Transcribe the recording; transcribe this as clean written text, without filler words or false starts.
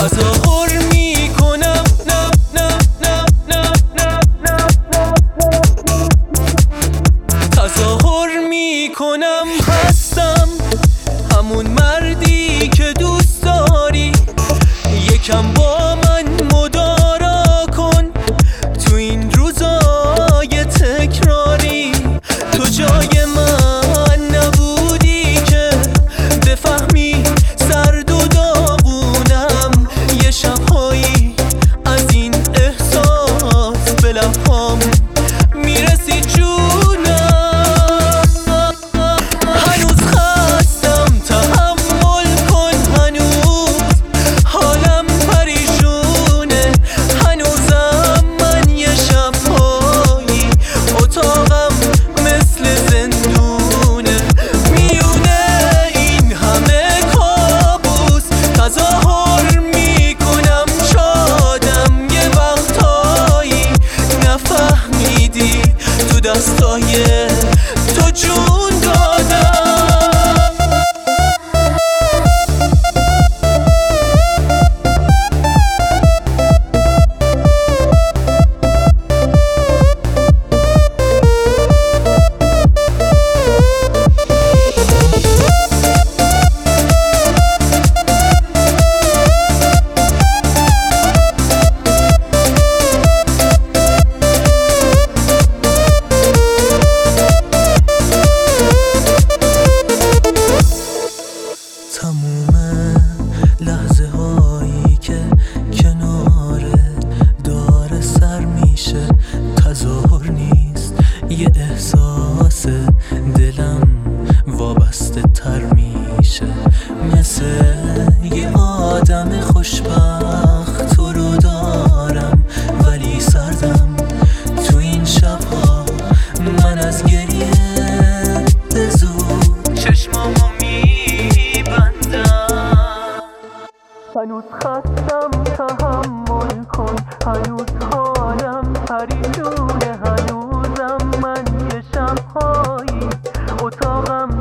تظاهر میکنم، تظاهر میکنم هستم همون مردی که دوست داری. یکم با من مدارا کن تو این روزای تکراری. تو جای من نبودی که بفهمی سرد و داغونم. یه شبهایی از این احساس به لبهام میرسی جونم. هنوز خستم تحمل کن، هنوز حالم پریشونه. هنوزم من یه شبهایی اتاقم مثل زندونه. میونه این همه کابوس تظاهر میکنم شادم. یه وقتایی نفهمیدی تو دستای تو جون دادم. تموم لحظه هایی که کنارت داره سر میشه تظاهر نیست. یه احساس دلم وابسته تر میشه. مثل یه آدم خوشبخت تو رو دارم ولی سردم تو این شبها. من از گریه زود چشمامو هنوز خستم تحمل کن، هنوز حالم پریشونه. هنوزم من یه شبهایی اتاقم